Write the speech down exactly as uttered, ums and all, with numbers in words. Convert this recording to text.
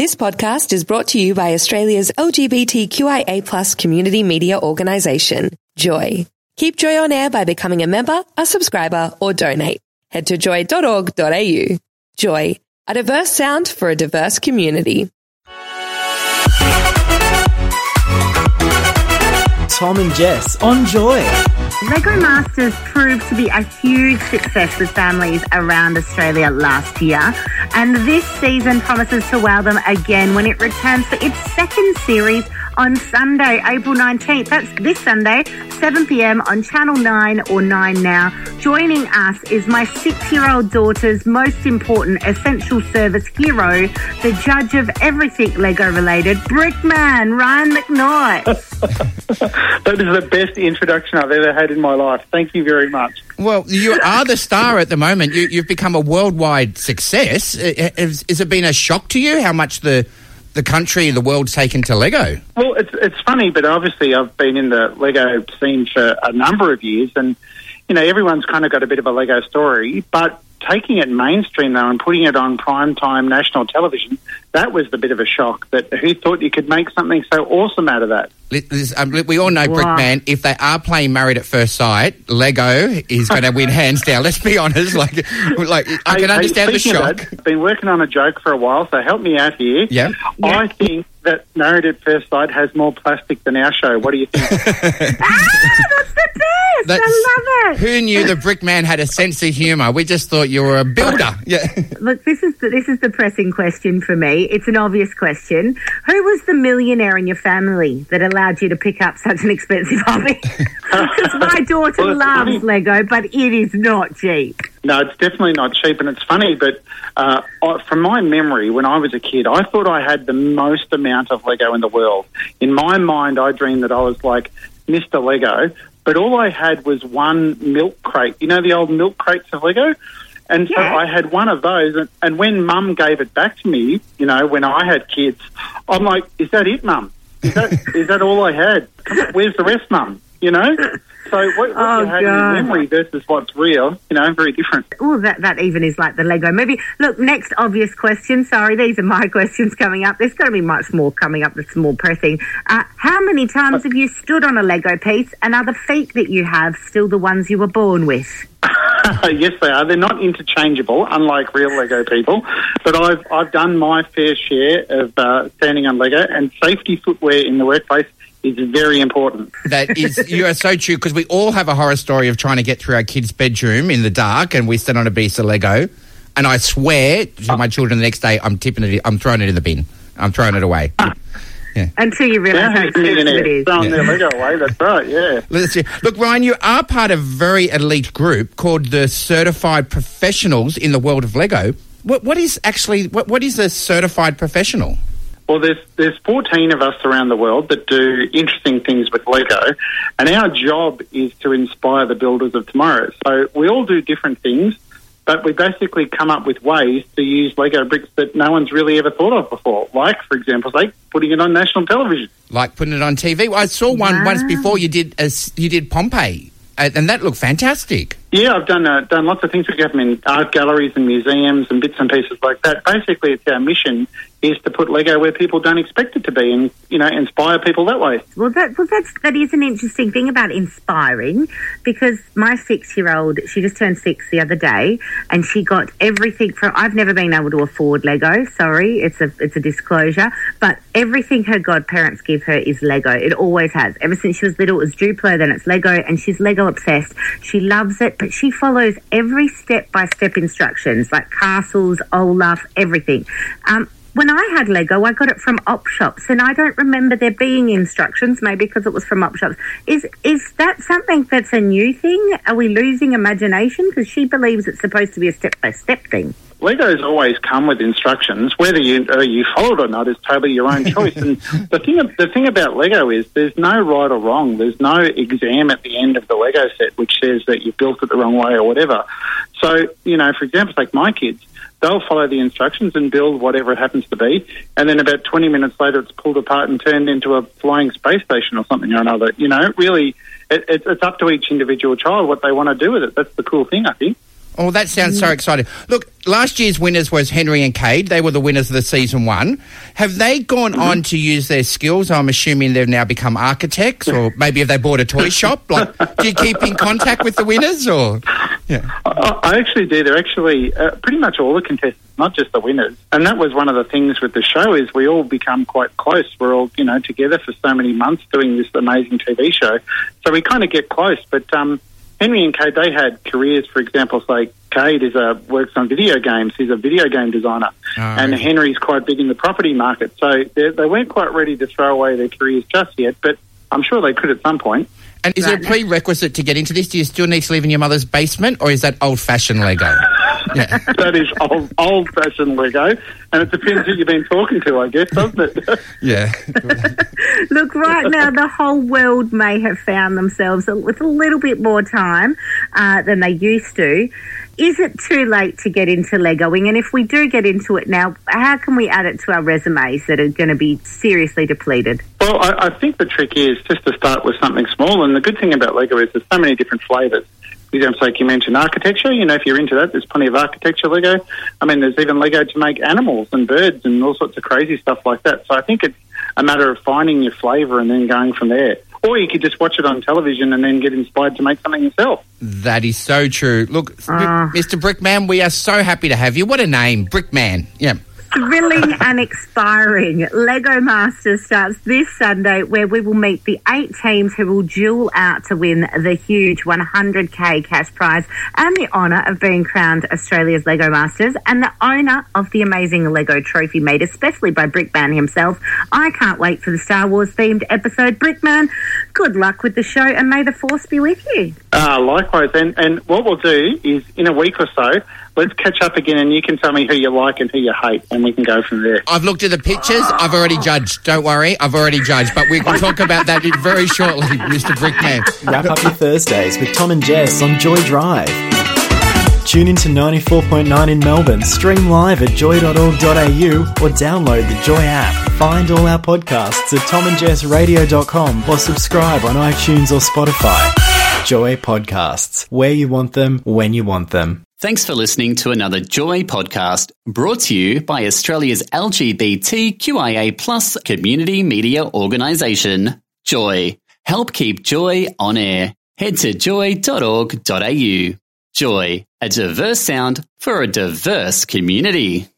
This podcast is brought to you by Australia's L G B T Q I A plus community media organisation, Joy. Keep Joy on air by becoming a member, a subscriber, or donate. Head to joy dot org dot a u. Joy, a diverse sound for a diverse community. Tom and Jess on Joy. Lego Masters proved to be a huge success with families around Australia last year, and this season promises to wow them again when it returns for its second series on Sunday, April nineteenth. That's this Sunday, seven p m on Channel nine or nine Now. Joining us is my six-year-old daughter's most important essential service hero, the judge of everything Lego-related, Brickman, Ryan McNaught. That is the best introduction I've ever had in my life. Thank you very much. Well, you are the star at the moment. You, you've become a worldwide success. Has, has it been a shock to you how much the the country, the world's taken to Lego? Well, it's it's funny, but obviously I've been in the Lego scene for a number of years, and, you know, everyone's kind of got a bit of a Lego story, but taking it mainstream, though, and putting it on primetime national television, that was the bit of a shock. That who thought you could make something so awesome out of that? We all know, wow. Brickman, if they are playing Married at First Sight, Lego is going to win hands down. Let's be honest. Like, like I can hey, understand hey, the shock. That, I've been working on a joke for a while, so help me out here. Yeah. I think that Married at First Sight has more plastic than our show. What do you think? ah, that's the best. That's, I love it. Who knew the Brickman had a sense of humour? We just thought you were a builder. Yeah. Look, this is the, this is the pressing question for me. It's an obvious question. Who was the millionaire in your family that allowed you to pick up such an expensive hobby? Because my daughter well, loves funny. Lego, but it is not cheap. No, it's definitely not cheap, and it's funny, but uh, I, from my memory, when I was a kid, I thought I had the most amount of Lego in the world. In my mind, I dreamed that I was like Mister Lego, but all I had was one milk crate. You know the old milk crates of Lego? And so yeah. I had one of those, and, and when Mum gave it back to me, you know, when I had kids, I'm like, is that it, Mum? Is that is that all I had? Come on, where's the rest, Mum? You know? So what, what oh, you have God. in memory versus what's real, you know, very different. Oh, that, that even is like the Lego movie. Look, next obvious question. Sorry, these are my questions coming up. There's got to be much more coming up that's more pressing. Uh, how many times have you stood on a Lego piece, and are the feet that you have still the ones you were born with? Yes, they are. They're not interchangeable, unlike real Lego people. But I've I've done my fair share of uh, standing on Lego, and safety footwear in the workplace is very important. That is, you are so true, because we all have a horror story of trying to get through our kid's bedroom in the dark, and we stand on a piece of Lego, and I swear to my children the next day, I'm tipping it, I'm throwing it in the bin. I'm throwing it away. Yeah. Until you realise how expensive it is. Throwing yeah. their Lego away, that's right, yeah. Let's see. Look, Ryan, you are part of a very elite group called the Certified Professionals in the world of Lego. What, what is actually, what, what is a certified professional? Well, there's there's fourteen of us around the world that do interesting things with Lego, and our job is to inspire the builders of tomorrow. So we all do different things, but we basically come up with ways to use Lego bricks that no one's really ever thought of before, like, for example, like putting it on national television. Like putting it on T V. I saw one wow. once before you did a, you did Pompeii, and that looked fantastic. Yeah, I've done uh, done lots of things. We have them in art galleries and museums and bits and pieces like that. Basically, it's our mission is to put Lego where people don't expect it to be, and, you know, inspire people that way. Well, that well, that's that is an interesting thing about inspiring, because my six-year-old, she just turned six the other day, and she got everything from. I've never been able to afford Lego. Sorry, it's a it's a disclosure, but everything her godparents give her is Lego. It always has. Ever since she was little, it was Duplo, then it's Lego, and she's Lego obsessed. She loves it, but she follows every step-by-step instructions, like castles, Olaf, everything. Um, When I had Lego, I got it from op shops, and I don't remember there being instructions, maybe because it was from op shops. Is is that something that's a new thing? Are we losing imagination? Because she believes it's supposed to be a step-by-step thing. Lego's always come with instructions. Whether you uh, you follow it or not is totally your own choice. And the thing the thing about Lego is there's no right or wrong. There's no exam at the end of the Lego set which says that you built it the wrong way or whatever. So, you know, for example, like my kids, they'll follow the instructions and build whatever it happens to be, and then about twenty minutes later it's pulled apart and turned into a flying space station or something or another. You know, really, it, it, it's up to each individual child what they want to do with it. That's the cool thing, I think. Oh, that sounds so exciting. Look, last year's winners was Henry and Cade. They were the winners of the season one. Have they gone mm-hmm. on to use their skills? I'm assuming they've now become architects, or maybe have they bought a toy shop? Like, do you keep in contact with the winners, or? Yeah. I, I actually do. They're actually uh, pretty much all the contestants, not just the winners. And that was one of the things with the show is we all become quite close. We're all, you know, together for so many months doing this amazing T V show. So we kind of get close. But um, Henry and Cade, they had careers, for example, like Cade is a, works on video games. He's a video game designer. Oh, and okay. Henry's quite big in the property market. So they, they weren't quite ready to throw away their careers just yet, but I'm sure they could at some point. And is right. there a prerequisite to get into this? Do you still need to live in your mother's basement, or is that old-fashioned Lego? Yeah. That is old, old-fashioned Lego, and it depends who you've been talking to, I guess, doesn't it? Yeah. Look, right now the whole world may have found themselves with a little bit more time uh, than they used to. Is it too late to get into Legoing? And if we do get into it now, how can we add it to our resumes that are going to be seriously depleted? Well, I, I think the trick is just to start with something small. And the good thing about Lego is there's so many different flavours. For example, like you mentioned architecture. You know, if you're into that, there's plenty of architecture Lego. I mean, there's even Lego to make animals and birds and all sorts of crazy stuff like that. So I think it's a matter of finding your flavour and then going from there. Or you could just watch it on television and then get inspired to make something yourself. That is so true. Look, uh, Mister Brickman, we are so happy to have you. What a name, Brickman. Yeah. Thrilling and expiring. Lego Masters starts this Sunday, where we will meet the eight teams who will duel out to win the huge one hundred K cash prize and the honour of being crowned Australia's Lego Masters and the owner of the amazing Lego trophy made especially by Brickman himself. I can't wait for the Star Wars themed episode. Brickman, good luck with the show and may the force be with you. Uh, likewise. And, and what we'll do is in a week or so, let's catch up again and you can tell me who you like and who you hate and we can go from there. I've looked at the pictures. I've already judged. Don't worry. I've already judged. But we can talk about that very shortly, Mister Brickman. Wrap up your Thursdays with Tom and Jess on Joy Drive. Tune in to ninety-four point nine in Melbourne. Stream live at joy dot org dot a u or download the Joy app. Find all our podcasts at tom and jess radio dot com or subscribe on iTunes or Spotify. Joy Podcasts. Where you want them, when you want them. Thanks for listening to another Joy podcast brought to you by Australia's L G B T Q I A plus community media organisation, Joy. Help keep Joy on air. Head to joy dot org dot a u. Joy, a diverse sound for a diverse community.